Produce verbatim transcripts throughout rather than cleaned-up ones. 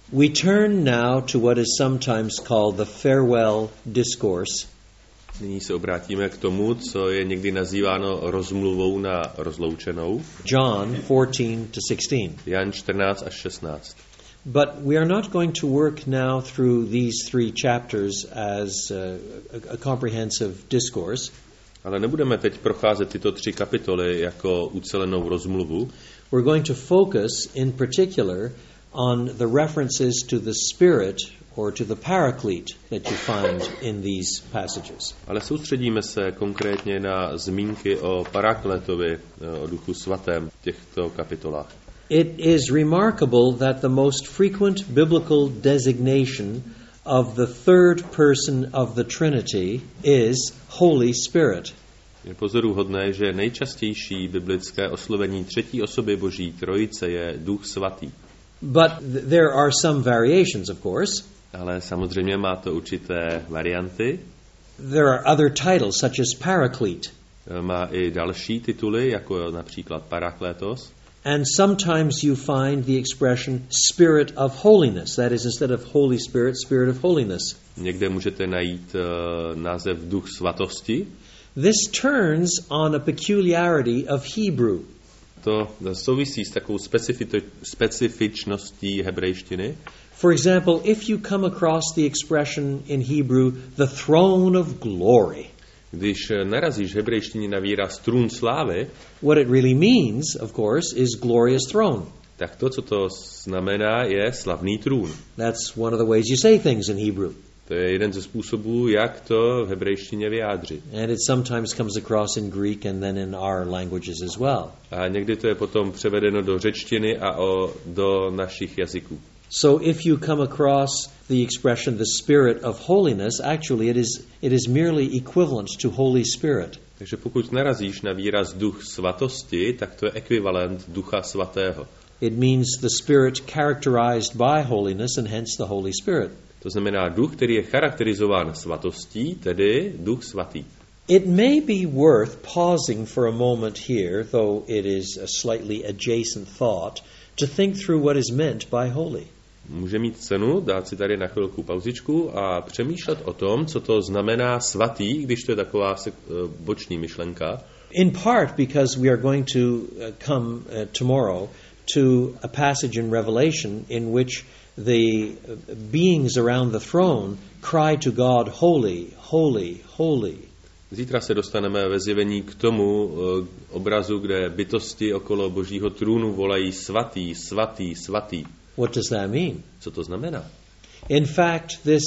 We turn now to what is sometimes called the farewell discourse. Nyní se obrátíme k tomu, co je někdy nazýváno rozmluvou na rozloučenou. John fourteen to sixteen. Jan čtrnáct až šestnáct. But we are not going to work now through these three chapters as uh, a, a comprehensive discourse. Ale nebudeme teď procházet tyto tři kapitoly jako ucelenou rozmluvu. We're going to focus in particular on the references to the Spirit or to the Paraclete that you find in these passages. Ale soustředíme se konkrétně na zmínky o Parakletovi, o Duchu Svatém v těchto kapitolách. It is remarkable that the most frequent biblical designation of the third person of the Trinity is Holy Spirit. Je pozoruhodné, že nejčastější biblické oslovení třetí osoby Boží Trojice je Duch Svatý. But th- there are some variations, of course. Ale samozřejmě má to určité varianty. There are other titles, such as Paraclete. Má i další tituly, jako například Parakletos. And sometimes you find the expression Spirit of Holiness. That is, instead of Holy Spirit, Spirit of Holiness. Někde můžete najít uh, název Duch Svatosti. This turns on a peculiarity of Hebrew. To souvisí s takovou specifi- specifičností hebrejštiny. For example, if you come across the expression in Hebrew, the throne of glory. Když narazíš v hebrejštině na výraz trůn slávy, what it really means, of course, is glorious throne. Tak to, co to znamená, je slavný trůn. That's one of the ways you say things in Hebrew. To je jeden ze způsobů, jak to v hebrejštině vyjádřit. And it sometimes comes across in Greek and then in our languages as well. A někdy to je potom převedeno do řečtiny a o, do našich jazyků. So if you come across the expression the Spirit of holiness, actually it is it is merely equivalent to Holy Spirit. Takže pokud narazíš na výraz duch svatosti, tak to je ekvivalent Ducha Svatého. It means the Spirit characterized by holiness and hence the Holy Spirit. To znamená duch, který je charakterizován svatostí, tedy Duch Svatý. It may be worth pausing for a moment here, though it is a slightly adjacent thought, to think through what is meant by holy. Může mít cenu dát si tady na chvilku pauzičku a přemýšlet o tom, co to znamená svatý, když to je taková boční myšlenka. In part because we are going to come uh, tomorrow to a passage in Revelation in which the beings around the throne cry to God, holy, holy, holy. Zítra se dostaneme ve zjevení k tomu uh, obrazu, kde bytosti okolo Božího trůnu volají svatý, svatý, svatý. What does that mean? Co to znamená? In fact, this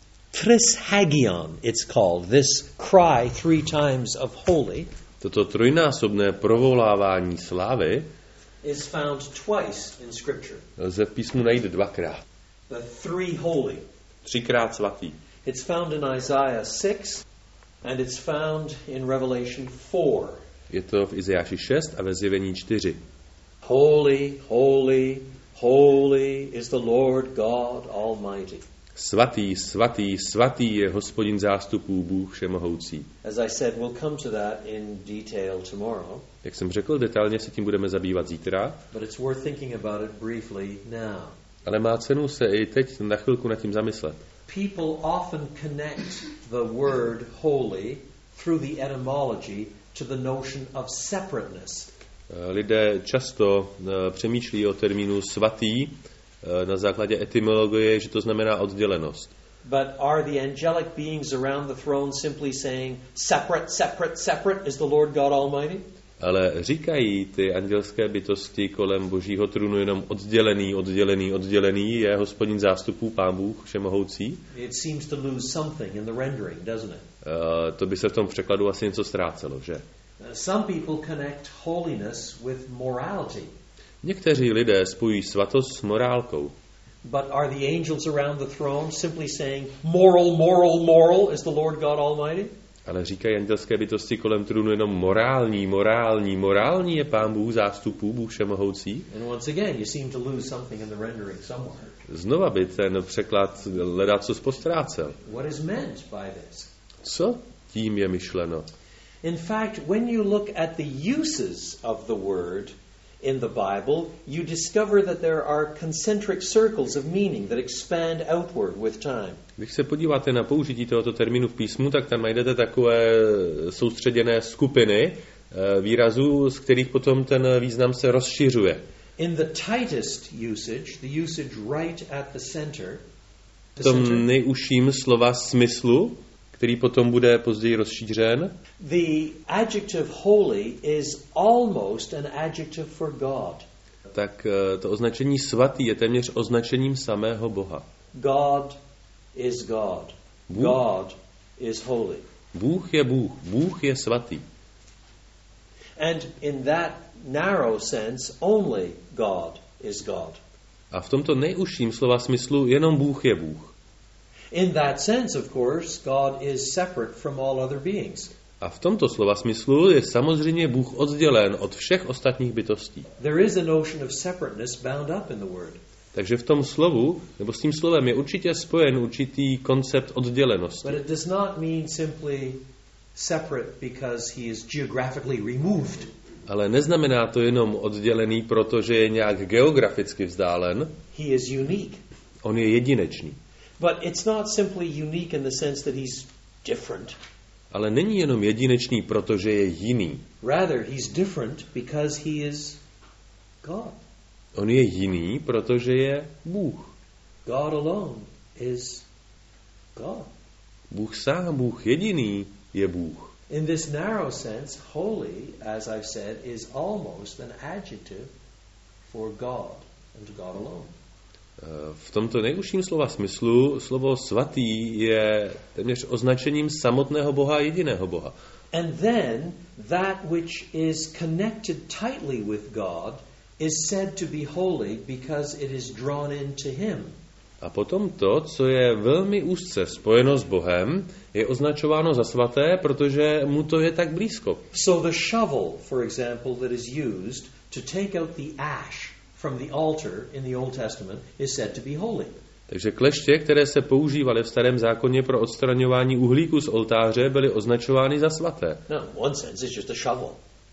trishagion, it's called, this cry three times of holy, toto trojnásobné provolávání slávy is found twice in Scripture. Lze v písmu najít dvakrát. The three holy. Třikrát svatý. It's found in Isaiah six and it's found in Revelation four. Je to v Izajáši šest a ve Zjevení čtyři. Holy, holy, holy is the Lord God Almighty. Svatý, svatý, svatý je Hospodin zástupů, Bůh všemohoucí. As I said, we'll come to that in detail tomorrow. Jak jsem řekl, detailně se tím budeme zabývat zítra. But it's worth thinking about it briefly now. Ale má cenu se i teď na chvilku nad tím zamyslet. People often connect the word holy through the etymology to the notion of separateness. Lidé často uh, přemýšlí o termínu svatý uh, na základě etymologie, že to znamená oddělenost. But are the angelic beings around the throne simply saying separate, separate, separate is the Lord God Almighty? Ale říkají ty andělské bytosti kolem Božího trůnu jenom oddělený, oddělený, oddělený je Hospodin zástupů, Pán Bůh všemohoucí? It seems to lose something in the rendering, doesn't it? Uh, to by se v tom překladu asi něco ztrácelo, že? Some people connect holiness with morality. Někteří lidé spojují svatost s morálkou. But are the angels around the throne simply saying moral, moral, moral is the Lord God Almighty? Ale říkají andělské bytosti kolem trůnu jenom morální, morální, morální je Pán Bůh zástupů, Bůh všemohoucí. And once again, you seem to lose something in the rendering somewhere. Znova by ten překlad ledacos postrácel. What is meant by this? Co tím je myšleno? In fact, when you look at the uses of the word in the Bible, you discover that there are concentric circles of meaning that expand outward with time. Když se podíváte na použití tohoto termínu v písmu, tak tam najdete takové soustředěné skupiny výrazů, z kterých potom ten význam se rozšiřuje. In the tightest usage, the usage right at the center, v tom nejužším slova smyslu, který potom bude později rozšířen, the adjective holy is almost an adjective for God. Tak to označení svatý je téměř označením samého Boha. God is God. Bůh, God is holy. Bůh je Bůh. Bůh je svatý. And in that narrow sense, only God is God. A v tomto nejužším slova smyslu jenom Bůh je Bůh. In that sense, of course, God is separate from all other beings. A v tomto slova smyslu je samozřejmě Bůh oddělen od všech ostatních bytostí. There is a notion of separateness bound up in the word. Takže v tom slovu, nebo s tím slovem je určitě spojen určitý koncept oddělenosti. But it does not mean simply separate because he is geographically removed. Ale neznamená to jenom oddělený, protože je nějak geograficky vzdálen. He is unique. On je jedinečný. But it's not simply unique in the sense that he's different. Ale není jenom jedinečný, protože je jiný. Rather, he's different because he is God. On je jiný, protože je Bůh. God alone is God. Bůh sám, Bůh jediný je Bůh. In this narrow sense, holy, as I've said, is almost an adjective for God and God alone. V tomto nejužším slova smyslu slovo svatý je téměř označením samotného Boha a jediného Boha. And then that which is connected tightly with God is said to be holy because it is drawn into him. A potom to, co je velmi úzce spojeno s Bohem, je označováno za svaté, protože mu to je tak blízko. So the shovel, for example, that is used to take out the ash from the altar in the Old Testament is said to be holy. Takže kleště, které se používaly v Starém zákoně pro odstraňování uhlíku z oltáře, byly označovány za svaté. No, in one sense it's just a shovel.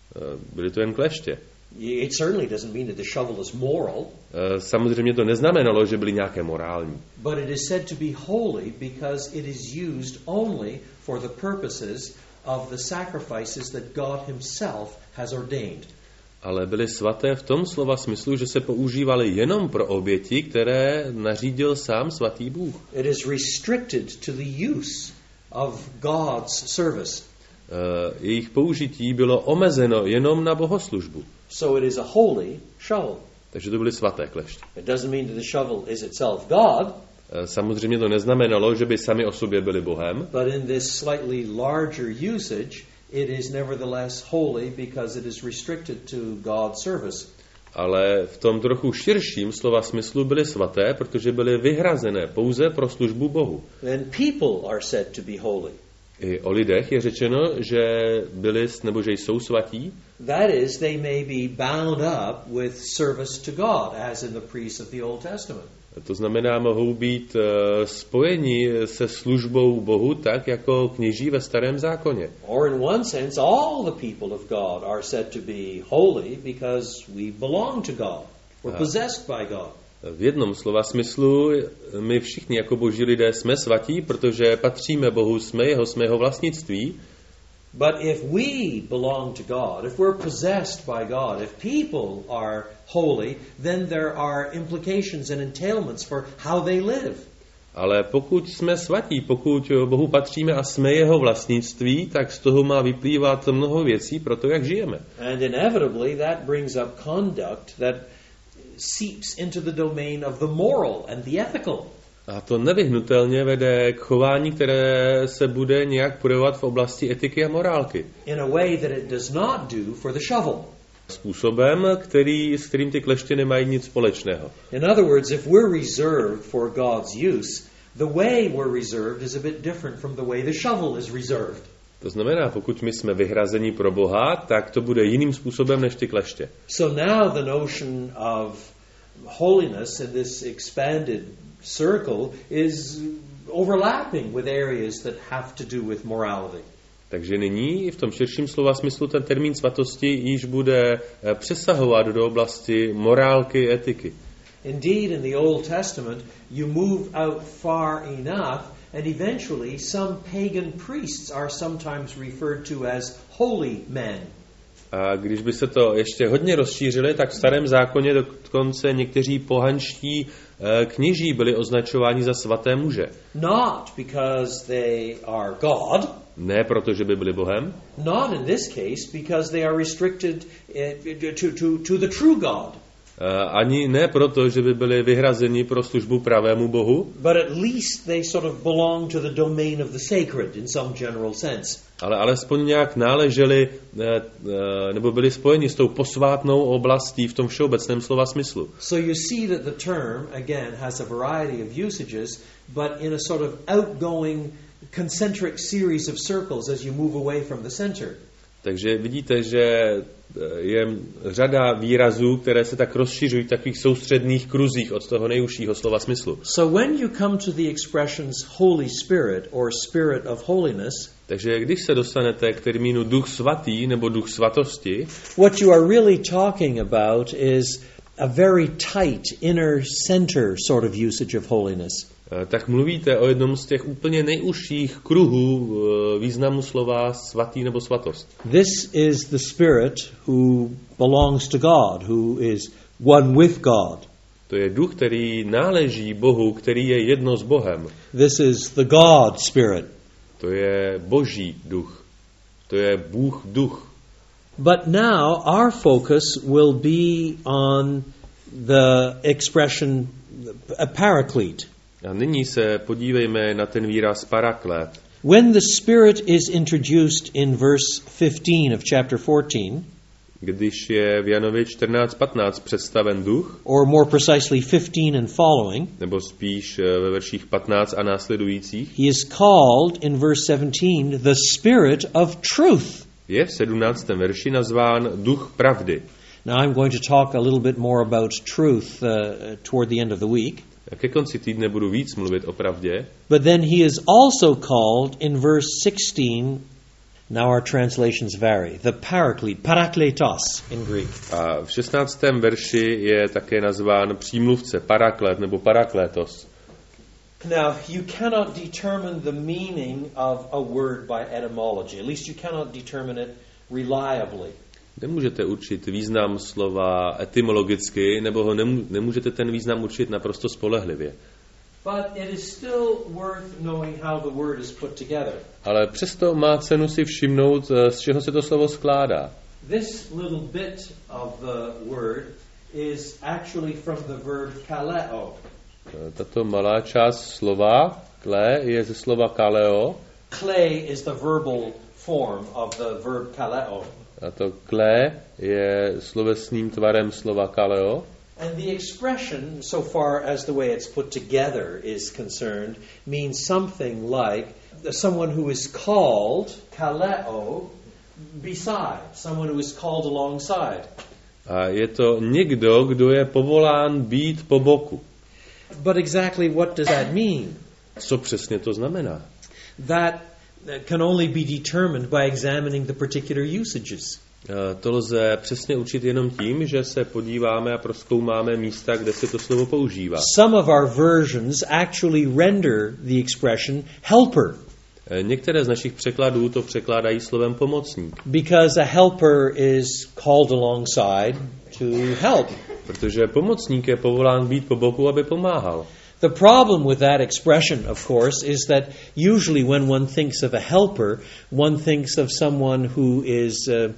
Byly to jen kleště. It certainly doesn't mean that the shovel is moral. Samozřejmě to neznamenalo, že byly nějaké morální. But it is said to be holy because it is used only for the purposes of the sacrifices that God himself has ordained. Ale byly svaté v tom slova smyslu, že se používaly jenom pro oběti, které nařídil sám svatý Bůh. It is restricted to the use of God's service. Uh, jejich použití bylo omezeno jenom na bohoslužbu. So it is a holy shovel. Takže to byly svaté kleště. It doesn't mean that the shovel is itself God. Uh, samozřejmě to neznamenalo, že by sami o sobě byli Bohem. But in this slightly larger usage, it is nevertheless holy because it is restricted to God's service. Ale v tom trochu širším slova smyslu byly svaté, protože byly vyhrazené pouze pro službu Bohu. Then people are said to be holy. I o lidech je řečeno, že byli nebo že jsou svatí. That is, they may be bound up with service to God, as in the priests of the Old Testament. To znamená, mohou být uh, spojeni se službou Bohu tak, jako kněží ve Starém zákoně. Or in one sense, all the people of God are said to be holy because we belong to God. We're possessed by God. V jednom slova smyslu my všichni jako boží lidé jsme svatí, protože patříme Bohu, jsme jeho, jsme jeho vlastnictví. But if we belong to God, if we're possessed by God, if people are holy, then there are implications and entailments for how they live. Ale pokud jsme svatí, pokud Bohu patříme a jsme jeho vlastnictví, tak z toho má vyplývat mnoho věcí pro to, jak žijeme. And inevitably that brings up conduct that seeps into the domain of the moral and the ethical. A to nevyhnutelně vede k chování, které se bude nějak projevovat v oblasti etiky a morálky. In a way that it does not do for the shovel. Způsobem, který, s kterým ty kleště nemají nic společného. In other words, if we're reserved for God's use, the way we're reserved is a bit different from the way the shovel is reserved. To znamená, pokud my jsme vyhrazeni pro Boha, tak to bude jiným způsobem než ty kleště. So now the notion of holiness in this expanded circle is overlapping with areas that have to do with morality. Takže nyní v tom širším slova smyslu ten termín svatosti již bude přesahovat do oblasti morálky, etiky. Indeed, in the Old Testament, you move out far enough, and eventually some pagan priests are sometimes referred to as holy men. A když by se to ještě hodně rozšířili, tak v Starém zákoně dokonce někteří pohanští kněží byli označováni za svaté muže. Not because they are God. Ne proto, že by byli Bohem. Not in this case because they are restricted to, to, to the true God. Ani ne proto, že by byli vyhrazeni pro službu pravému Bohu. But at least they sort of belong to the domain of the sacred in some general sense. Ale alespoň nějak náleželi nebo byli spojeni s tou posvátnou oblastí v tom všeobecném slova smyslu. So you see that the term again has a variety of usages, but in a sort of outgoing concentric series of circles as you move away from the center. Takže vidíte, že je řada výrazů, které se tak rozšiřují v takových soustředných kruzích od toho nejužšího slova smyslu. So when you come to the expressions Holy Spirit or Spirit of Holiness, takže když se dostanete k termínu Duch svatý nebo Duch svatosti, what you are really talking about is a very tight inner center sort of usage of holiness. Tak mluvíte o jednom z těch úplně nejužších kruhů významu slova svatý nebo svatost. This is the Spirit who belongs to God, who is one with God. To je duch, který náleží Bohu, který je jedno s Bohem. This is the God Spirit. To je Boží duch. To je Bůh duch. But now our focus will be on the expression a paraclete. A nyní se podívejme na ten výraz paraklet. When the Spirit is introduced in verse fifteen of chapter fourteen, když je v Janově čtrnáct patnáct představen duch, or more precisely fifteen and following, nebo spíš ve verších patnáct a následujících, he is called in verse seventeen the Spirit of truth. Je v sedmnáctém verši nazván duch pravdy. Now I'm going to talk a little bit more about truth uh, toward the end of the week. A ke konci týdne budu víc mluvit o pravdě. But then he is also called in verse sixteen, now our translations vary, the paraclete, parakletos in Greek. A v šestnáctém verši je také nazván přímluvce, paraklet nebo parakletos. Now, you cannot determine the meaning of a word by etymology. At least you cannot determine it reliably. Nemůžete určit význam slova etymologicky, nebo ho nemů- nemůžete ten význam určit naprosto spolehlivě. But it is still worth knowing how the word is put together. Ale přesto má cenu si všimnout, z čeho se to slovo skládá. This little bit of the word is actually from the verb kaleo. Tato malá část slova, kle, je ze slova kaleo. Clay is the verbal form of the verb kaleo. A to kle je slovesným tvarem slova kaleo. And the expression, so far as the way it's put together is concerned, means something like someone who is called kaleo beside, someone who is called alongside. A je to někdo, kdo je povolán být po boku. But exactly what does that mean? Co přesně to znamená? That can only be determined by examining the particular usages. To lze přesně určit jenom tím, že se podíváme a prozkoumáme místa, kde se to slovo používá. Some of our versions actually render the expression helper. Některé z našich překladů to překládají slovem pomocník. Because a helper is called alongside to help. Protože pomocník je povolán být po boku, aby pomáhal. The problem with that expression, of course, is that usually when one thinks of a helper, one thinks of someone who is uh,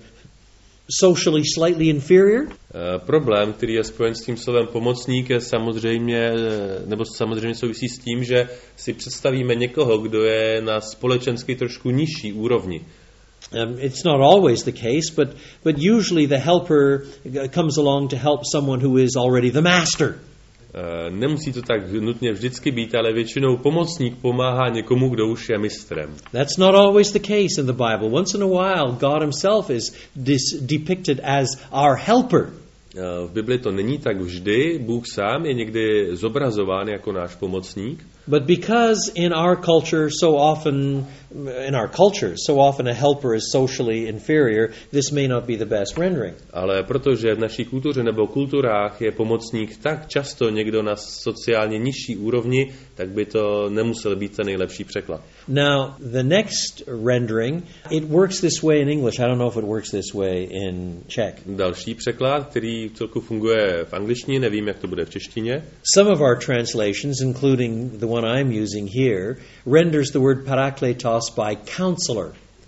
socially slightly inferior. Uh, problém, který je spojen s tím slovem pomocník, je samozřejmě, nebo samozřejmě souvisí s tím, že si představíme někoho, kdo je na společensky trošku nižší úrovni. Um, it's not always the case, but but usually the helper comes along to help someone who is already the master. Uh, nemusí to tak nutně vždycky být, ale většinou pomocník pomáhá někomu, kdo už je mistrem. That's not always the case in the Bible. Once in a while, God himself is dis- depicted as our helper. Uh, v Bibli to není tak vždy. Bůh sám je někdy zobrazován jako náš pomocník. But because in our culture so often, in our culture, so often a helper is socially inferior, this may not be the best rendering. Ale protože v naší kultuře nebo kulturách je pomocník tak často někdo na sociálně nižší úrovni, tak by to nemusel být ten nejlepší překlad. Now, the next rendering, it works this way in English. I don't know if it works this way in Czech. Další překlad, který celku funguje v angličtině, nevím, jak to bude v češtině. Some of our translations, including the one I'm using here, renders the word parakletos by counselor.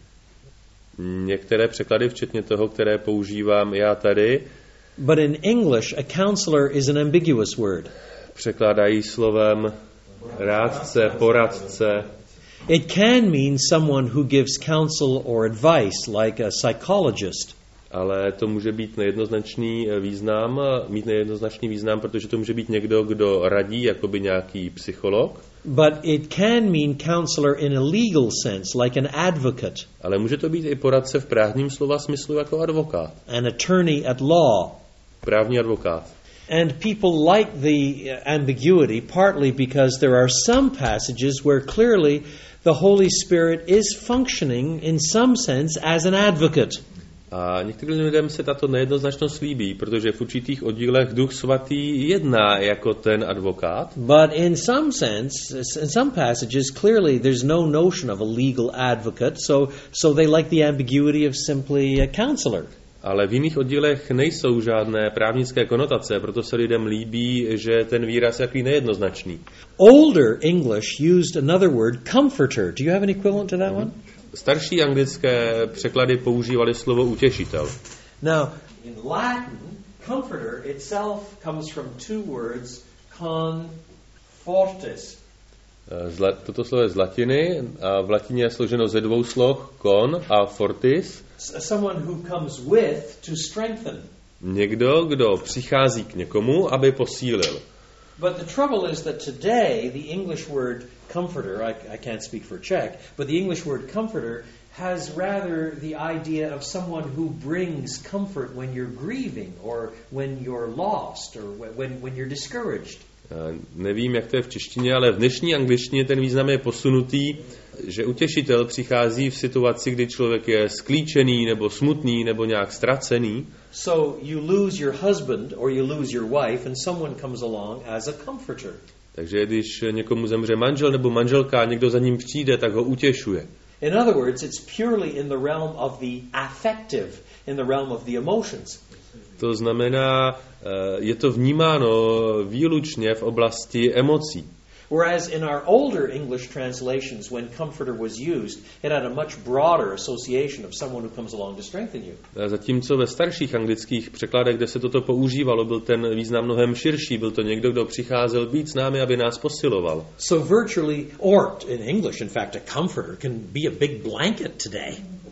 Některé překlady, včetně toho, které používám já tady, but in English, a counselor is an ambiguous word. Překládají slovem rádce, poradce. It can mean someone who gives counsel or advice, like a psychologist. Ale to může být nejednoznačný význam, mít nejednoznačný význam, protože to může být někdo, kdo radí, jakoby nějaký psycholog. But it can mean counselor in a legal sense, like an advocate. Ale může to být i poradce v právním slova smyslu jako advokát. An attorney at law. Právní advokát. And people like the ambiguity partly because there are some passages where clearly the Holy Spirit is functioning in some sense as an advocate. A některým lidem se tato nejednoznačnost líbí, protože v určitých oddílech Duch Svatý jedná jako ten advokát. But in some sense, in some passages, clearly there's no notion of a legal advocate, so so they like the ambiguity of simply a counselor. Ale v jiných oddílech nejsou žádné právnické konotace, proto se lidem líbí, že ten výraz je takový nejednoznačný. Older English used another word, comforter. Do you have an equivalent to that one? Starší anglické překlady používali slovo utěšitel. Now, in Latin, comforter itself comes from two words, con fortis. Zla, toto slovo je z latiny a v latině je složeno ze dvou slov con a fortis. Someone who comes with to strengthen. Někdo, kdo přichází k někomu, aby posílil. But the trouble is that today the English word comforter, I, I can't speak for Czech, but the English word comforter has rather the idea of someone who brings comfort when you're grieving or when you're lost or when, when you're discouraged. Nevím, jak to je v češtině, ale v dnešní angličtině ten význam je posunutý, že utěšitel přichází v situaci, kdy člověk je sklíčený nebo smutný nebo nějak ztracený. So you lose your husband or you lose your wife and someone comes along as a comforter. Takže když někomu zemře manžel nebo manželka a někdo za ním přijde, tak ho utěšuje. In other words, it's purely in the realm of the affective, in the realm of the emotions. To znamená, je to vnímáno výlučně v oblasti emocí. Whereas in our older English translations, when comforter was used, it had a much broader association of someone who comes along to strengthen you. Zatímco ve starších anglických překladech, kde se toto používalo, byl ten význam mnohem širší. Byl to někdo, kdo přicházel být s námi, aby nás posiloval. So virtually, or in English, in fact, a comforter can be a big blanket today.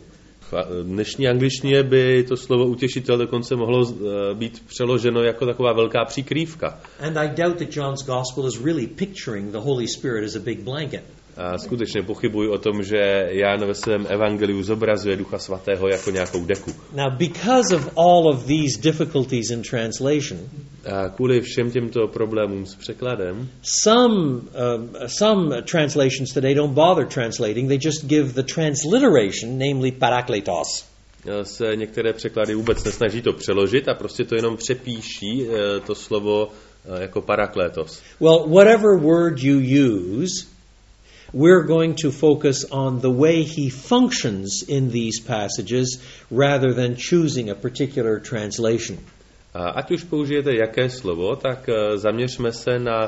V dnešní angličtině by to slovo utěšitel dokonce mohlo být přeloženo jako taková velká přikrývka. And I doubt that John's gospel is really picturing the Holy Spirit as a big blanket. A skutečně pochybuji o tom, že Jan ve svém evangeliu zobrazuje Ducha Svatého jako nějakou deku. Now, because of all of these difficulties in translation, a kvůli všem těmto problémům s překladem, some um, some translations today don't bother translating; they just give the transliteration, namely parakletos. Se některé překlady vůbec nesnaží to přeložit a prostě to jenom přepíší to slovo jako parakletos. Well, whatever word you use, we're going to focus on the way he functions in these passages rather than choosing a particular translation. A ať už použijete jaké slovo, tak zaměřme se na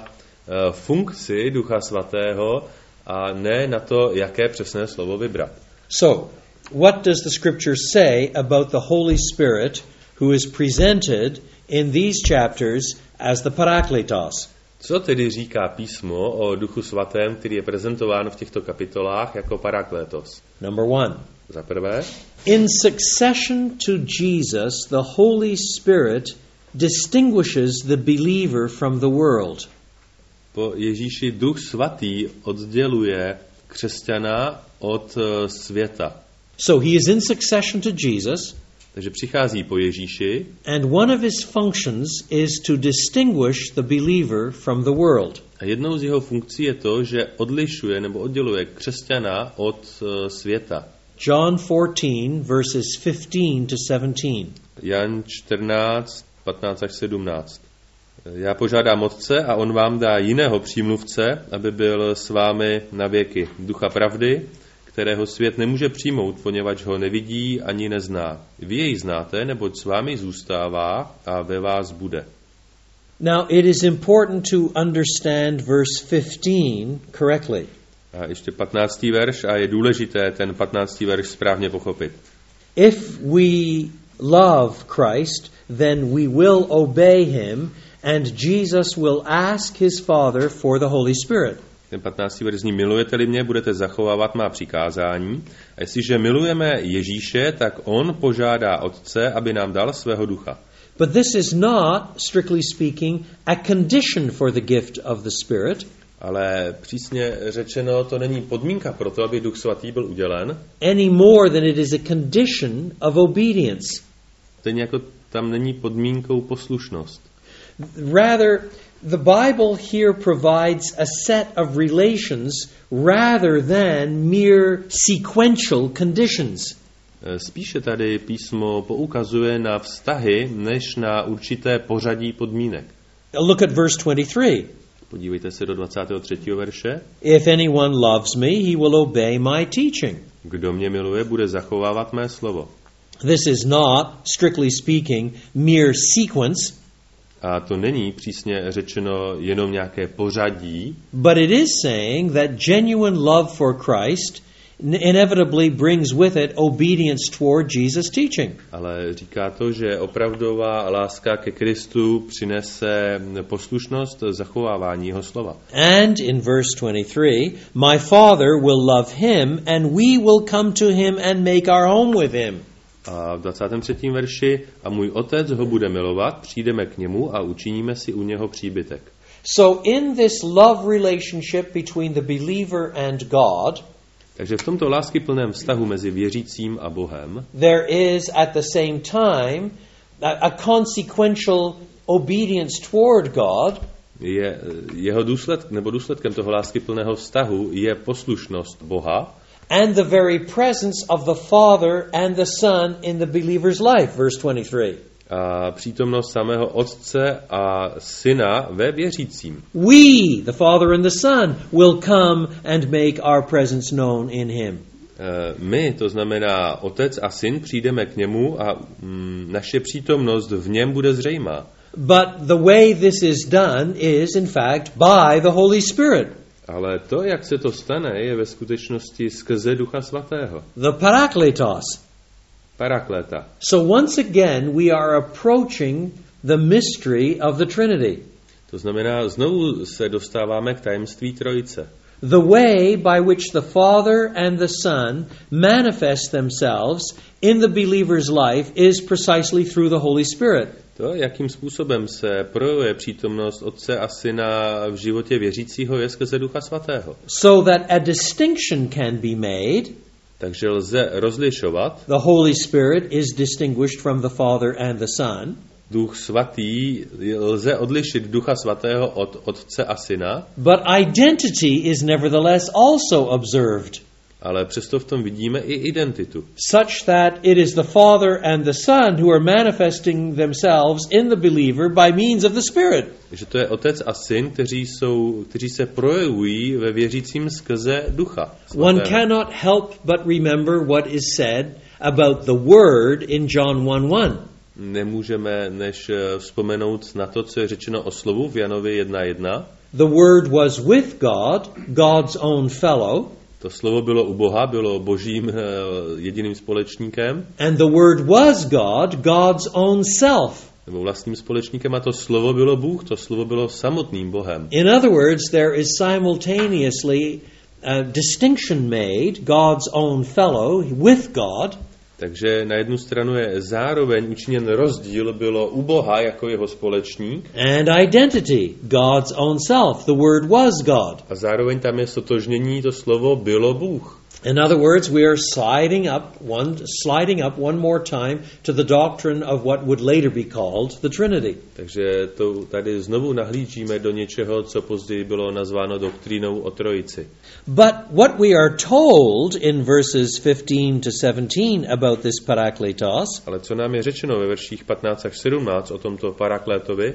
funkci Ducha Svatého a ne na to, jaké přesné slovo vybrat. So, what does the scripture say about the Holy Spirit who is presented in these chapters as the parakletos? Co tedy říká písmo o Duchu Svatém, který je prezentován v těchto kapitolách jako parakletos? Number one. Za prvé, in succession to Jesus, the Holy Spirit distinguishes the believer from the world. Po Ježíši Duch Svatý odděluje křesťana od světa. So he is in succession to Jesus. Takže přichází po Ježíši. And one of his functions is to distinguish the believer from the world. A jednou z jeho funkcí je to, že odlišuje nebo odděluje křesťana od uh, světa. John fourteen, verses fifteen to seventeen. Jan čtrnáct, patnáct až sedmnáct. Já požádám Otce a on vám dá jiného přímluvce, aby byl s vámi na věky, ducha pravdy, kterého svět nemůže přijmout, poněvadž ho nevidí ani nezná. Vy jej znáte, neboť s vámi zůstává a ve vás bude. Now it is important to understand verse fifteen correctly. A ještě patnáctý verš a je důležité ten patnáctý verš správně pochopit. If we love Christ, then we will obey him, and Jesus will ask his Father for the Holy Spirit. Ten patnáctý verš zní, milujete-li mě, budete zachovávat má přikázání. A jestliže milujeme Ježíše, tak on požádá Otce, aby nám dal svého ducha. But this is not, strictly speaking, a condition for the gift of the Spirit. Ale přísně řečeno, to není podmínka pro to, aby Duch Svatý byl udělen. Any more than it is a condition of obedience. Stejně jako tam není podmínkou poslušnost. Rather, the Bible here provides a set of relations rather than mere sequential conditions. Spíše tady písmo poukazuje na vztahy, než na určité pořadí podmínek. Look at verse twenty-three. Podívejte se do dvacátého třetího verše. If anyone loves me, he will obey my teaching. Kdo mě miluje, bude zachovávat mé slovo. This is not, strictly speaking, mere sequence. A to není přísně řečeno jenom nějaké pořadí. But it is saying that genuine love for Christ inevitably brings with it obedience toward Jesus' teaching. Ale říká to, že opravdová láska ke Kristu přinese poslušnost zachovávání jeho slova. And in verse twenty-three, my Father will love him and we will come to him and make our home with him. A v dvacátém třetím verši, a můj Otec ho bude milovat, přijdeme k němu a učiníme si u něho příbytek. So in this love relationship between the believer and God, takže v tomto láskyplném vztahu mezi věřícím a Bohem, there is at the same time a, a consequential obedience toward God. Je jeho důsledk, nebo důsledkem toho láskyplného vztahu je poslušnost Boha. And the very presence of the Father and the Son in the believer's life, verse twenty-three. A přítomnost samého Otce a Syna ve věřícím. We, the Father and the Son, will come and make our presence known in him. My, to znamená Otec a Syn, přijdeme k němu a mm, naše přítomnost v něm bude zřejmá. But the way this is done is, in fact, by the Holy Spirit. Ale to, jak se to stane, je ve skutečnosti skrze Ducha Svatého. The Parakletos. Parakleta. So once again we are approaching the mystery of the Trinity. To znamená, znovu se dostáváme k tajemství Trojice. The way by which the Father and the Son manifest themselves in the believer's life is precisely through the Holy Spirit. To, jakým způsobem se projevuje přítomnost Otce a Syna v životě věřícího, je skrze Ducha Svatého. So that a distinction can be made. Takže lze rozlišovat. The Holy Spirit is distinguished from the Father and the Son. Duch Svatý, lze odlišit Ducha Svatého od Otce a Syna. But identity is nevertheless also observed. Ale přesto v tom vidíme i identitu. Such that it is the Father and the Son who are manifesting themselves in the believer by means of the Spirit. Že to je Otec a Syn, kteří jsou, kteří se projevují ve věřícím skrze Ducha Svatého. One cannot help but remember what is said about the Word in John one one. Nemůžeme než vzpomenout na to, co je řečeno o slovu v Janovi jedna jedna. The Word was with God, God's own fellow. To slovo bylo u Boha, bylo Božím jediným společníkem. And the Word was God, God's own self. Nebo vlastním společníkem, a to slovo bylo Bůh, to slovo bylo samotným Bohem. In other words, there is simultaneously a distinction made, God's own fellow with God. Takže na jednu stranu je zároveň učiněn rozdíl, bylo u Boha jako jeho společník. And identity, God's own self. The Word was God. A zároveň tam je sotožnění, to slovo bylo Bůh. In other words, we are sliding up one sliding up one more time to the doctrine of what would later be called the Trinity. Takže to tady znovu nahlížíme do něčeho, co později bylo nazváno doktrínou o Trojici. But what we are told in verses fifteen to seventeen about this Parakletos, Ale co nám je řečeno ve verších patnáct až sedmnáct o tomto Paraklétovi,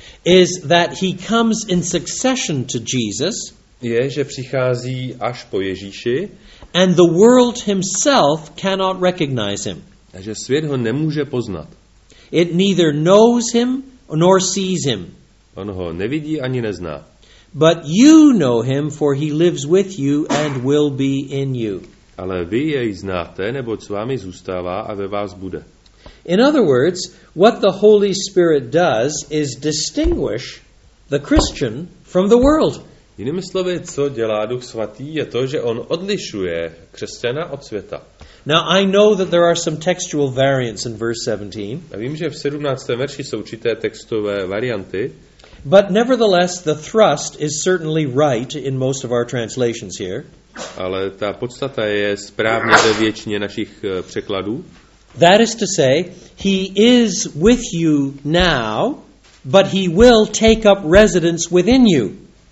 is that he comes in succession to Jesus, je, že přichází až po Ježíši and the world himself cannot recognize him. a že svět ho nemůže poznat. It neither knows him nor sees him. On ho nevidí ani nezná. But you know him, for he lives with you and will be in you. Ale vy jej znáte, neboť s vámi zůstává a ve vás bude. In other words, what the Holy Spirit does is distinguish the Christian from the world. Jinými slovy, co dělá Duch Svatý, je to, že on odlišuje křesťana od světa. Now, I know that there are some textual variants in verse seventeen, A vím, že v sedmnáctém verši jsou určité textové varianty, but nevertheless, the thrust is certainly right in most of our translations here. ale ta podstata je správně ve většině našich eh, překladů. That is to say, he is with you now, but he will take up residence within you.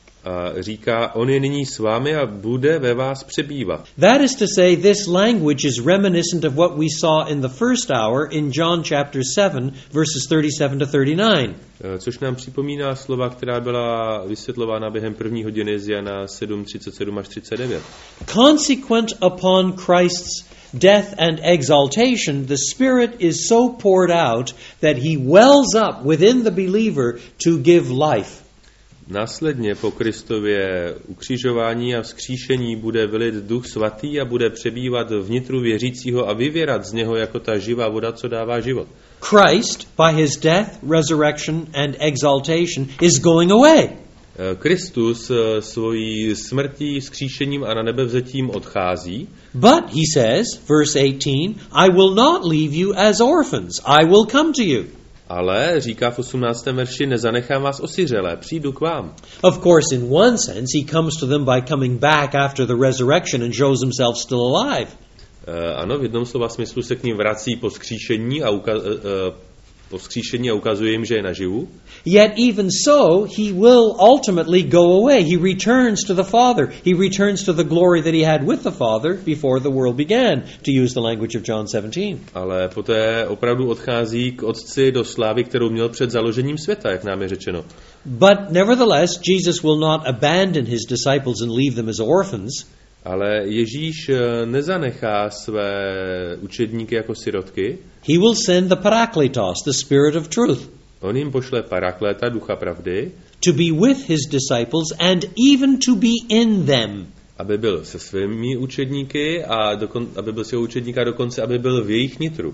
A říká, on je nyní s vámi a bude ve vás přebývat. That is to say, this language is reminiscent of what we saw in the first hour in John chapter seven, verses thirty-seven to thirty-nine. Eh, Což nám připomíná slova, která byla vysvětlována během první hodiny z Jana sedm třicet sedm až třicet devět. Consequent upon Christ's death and exaltation, the Spirit is so poured out that he wells up within the believer to give life. Následně po Kristově ukřižování a vzkříšení bude vylit Duch Svatý a bude přebývat vnitru věřícího a vyvěrat z něho jako ta živá voda, co dává život. Christ, by his death, resurrection, and exaltation, is going away. Kristus svojí smrtí, vzkříšením a na nebevzetím odchází. But, he says, verse eighteen, I will not leave you as orphans. I will come to you. Ale, říká v osmnáctém verši, nezanechám vás osiřelé, přijdu k vám. Of course, in one sense, he comes to them by coming back after the resurrection and shows himself still alive. Uh, ano, v jednom slova smyslu se k ním vrací po vzkříšení a, uka- uh, po vzkříšení a ukazuje jim, že je naživu. Yet even so, he will ultimately go away. He returns to the Father. He returns to the glory that he had with the Father before the world began, to use the language of John seventeen. Ale poté opravdu odchází k Otci do slávy, kterou měl před založením světa, jak nám je řečeno. But nevertheless, Jesus will not abandon his disciples and leave them as orphans. Ale Ježíš nezanechá své učedníky jako sirotky. He will send the Parakletos, the Spirit of truth, On jim pošle Parakléta, ducha pravdy, to be with his disciples and even to be in them. aby byl se svými učedníky a dokon, aby byl s jeho učedníky a dokonce, aby byl v jejich nitru.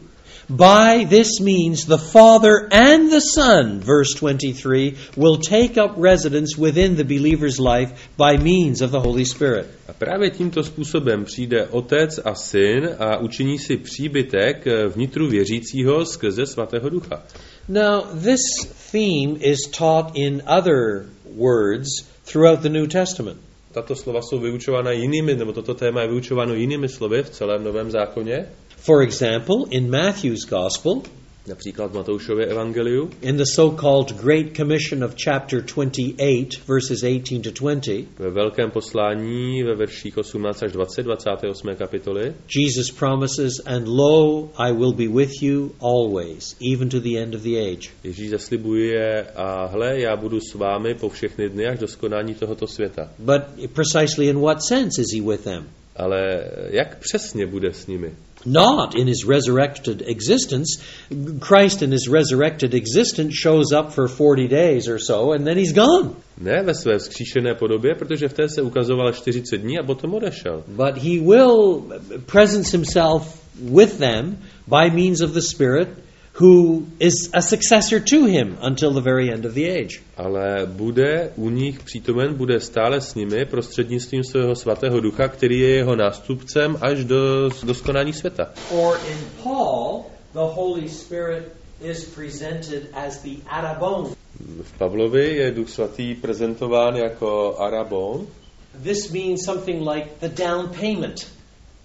By this means the Father and the Son, verse twenty-three, will take up residence within the believer's life by means of the Holy Spirit. A právě tímto způsobem přijde Otec a Syn a učiní si příbytek vnitru věřícího skrze Svatého Ducha. Now, this theme is taught in other words throughout the New Testament. Tato slova jsou vyučována jinými, nebo toto téma je vyučováno jinými slovy v celém Novém zákoně. For example, in Matthew's Gospel, Například v Matoušově evangeliu, in the so-called Great Commission of chapter twenty-eight, verses eighteen to twenty, ve velkém poslání ve verších osmnáct až dvacet, dvacáté osmé kapitoly, Jesus promises, and lo, I will be with you always, even to the end of the age. Ježíš zaslibuje a hle, já budu s vámi po všechny dny až do skonání tohoto světa. But precisely in what sense is he with them? Ale jak přesně bude s nimi? Not in his resurrected existence. Christ in his resurrected existence shows up for forty days or so, and then he's gone. Ne ve své vzkříšené podobě, protože v té se ukazoval čtyřicet dní a potom odešel. But he will presence himself with them by means of the Spirit, who is a successor to him until the very end of the age. Ale bude u nich přítomen, bude stále s nimi prostřednictvím svého svatého ducha, který je jeho nástupcem až do doskonání světa. Or in Paul, the Holy Spirit is presented as the Arabon. V Pavlovi je Duch Svatý prezentován jako Arabon. This means something like the down payment.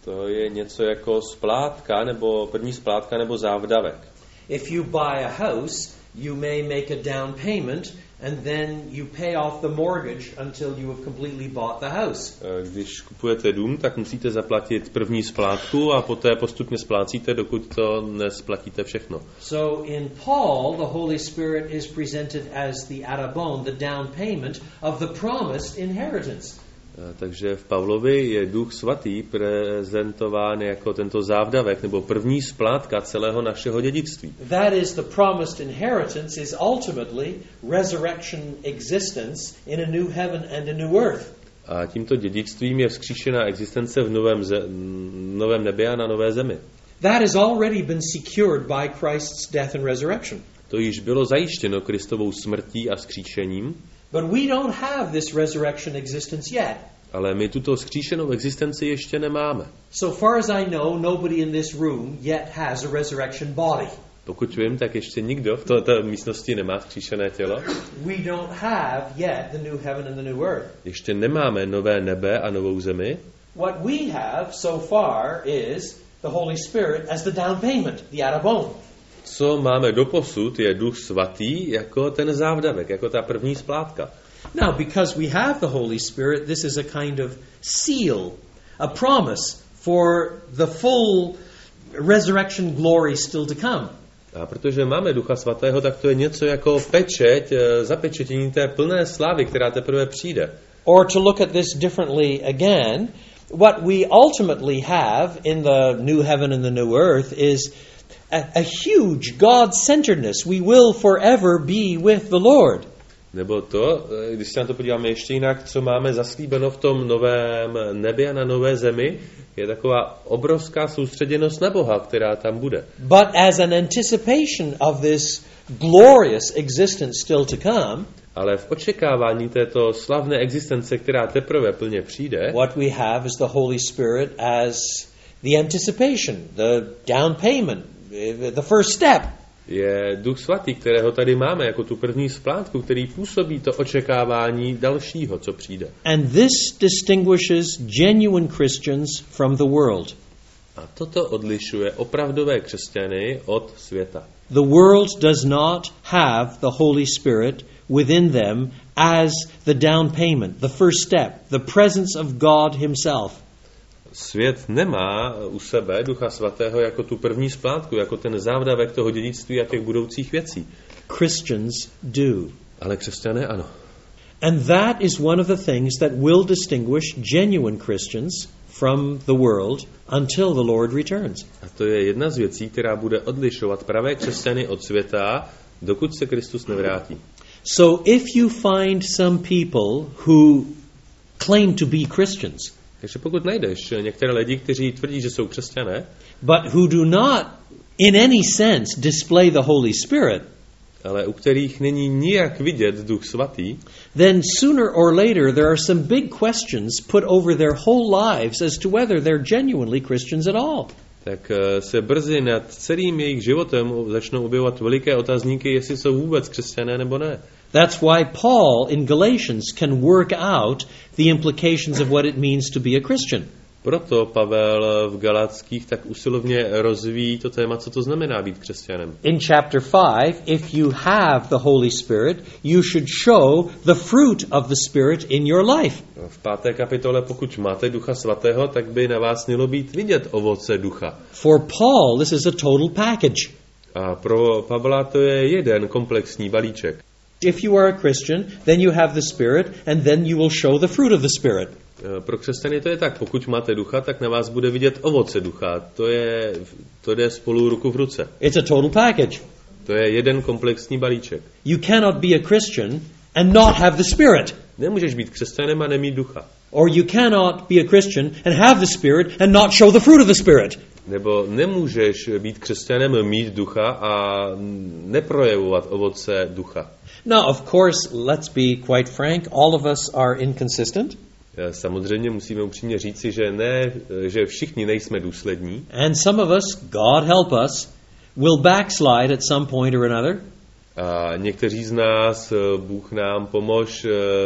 To je něco jako splátka, nebo první splátka, nebo závdavek. If you buy a house, you may make a down payment and then you pay off the mortgage until you have completely bought the house. Když kupujete dům, tak musíte zaplatit první splátku a poté postupně splácíte, dokud to nesplatíte všechno. So in Paul, the Holy Spirit is presented as the arabon, the down payment of the promised inheritance. Takže v Pavlovi je Duch Svatý prezentován jako tento závdavek nebo první splátka celého našeho dědictví. That is, the promised inheritance is ultimately resurrection existence in a new heaven and a new earth. A tímto dědictvím je vzkříšená existence v novém, ze, novém nebi a na nové zemi. That has already been secured by Christ's death and resurrection. To již bylo zajištěno Kristovou smrtí a vzkříšením. But we don't have this resurrection existence yet. Ale my tuto vzkříšenou existenci ještě nemáme. So far as I know, nobody in this room yet has a resurrection body. Pokud vím, tak ještě nikdo v této místnosti nemá vzkříšené tělo. We don't have yet the new heaven and the new earth. Ještě nemáme nové nebe a novou zemi. What we have so far is the Holy Spirit as the down payment, the arabon. Co máme doposud, je Duch Svatý jako ten závdavek, jako ta první splátka. Now, because we have the Holy Spirit, this is a kind of seal, a promise for the full resurrection glory still to come. A protože máme Ducha Svatého, tak to je něco jako pečeť, zapečetění té plné slávy, která teprve přijde. Or to look at this differently again, what we ultimately have in the new heaven and the new earth is a, a huge God-centeredness. We will forever be with the Lord. Nebo to, když se na to podíváme ještě jinak, co máme zaslíbeno v tom novém nebi a na nové zemi, je taková obrovská soustředěnost na Boha, která tam bude. But as an anticipation of this glorious existence still to come, ale v očekávání této slavné existence, která teprve plně přijde, what we have is the Holy Spirit as the anticipation, the down payment, the first step. Je Duch Svatý, kterého tady máme jako tu první splátku, který působí to očekávání dalšího, co přijde. And this distinguishes genuine Christians from the world. A toto odlišuje opravdové křesťany od světa. The world does not have the Holy Spirit within them as the down payment, the first step, the presence of God himself. Svět nemá u sebe Ducha Svatého jako tu první splátku, jako ten závdavek toho dědictví a těch budoucích věcí. Christians do. Ale křesťané ano. And that is one of the things that will distinguish genuine Christians from the world until the Lord returns. A to je jedna z věcí, která bude odlišovat pravé křesťany od světa, dokud se Kristus nevrátí. So if you find some people who claim to be Christians, takže pokud najdeš některé lidi, kteří tvrdí, že jsou křesťané, but who do not in any sense display the Holy Spirit, ale u kterých není nijak vidět Duch Svatý, then sooner or later there are some big questions put over their whole lives as to whether they're genuinely Christians at all. Tak se brzy nad celým jejich životem začnou objevovat veliké otazníky, jestli jsou vůbec křesťané nebo ne. That's why Paul in Galatians can work out the implications of what it means to be a Christian. Proto Pavel v Galatských tak usilovně rozvíjí to téma, co to znamená být křesťanem. In chapter five, if you have the Holy Spirit, you should show the fruit of the Spirit in your life. V páté kapitole, pokud máte Ducha Svatého, tak by na vás mělo být vidět ovoce ducha. For Paul, this is a total package. A pro Pavla to je jeden komplexní balíček. If you are a Christian, then you have the Spirit, and then you will show the fruit of the Spirit. Pro křesťany to je tak, pokud máte ducha, tak na vás bude vidět ovoce ducha. To je, to jde spolu ruku v ruce. It's a total package. To je jeden komplexní balíček. You cannot be a Christian and not have the Spirit. Nemůžeš být křesťanem a nemít ducha. Or you cannot be a Christian and have the Spirit and not show the fruit of the Spirit. Nebo nemůžeš být křesťanem, mít ducha a neprojevovat ovoce ducha. Now, of course, let's be quite frank, all of us are inconsistent. Samozřejmě musíme upřímně říci, že ne, že všichni nejsme důslední. And some of us, God help us, will backslide at some point or another. A někteří z nás, Bůh nám pomož,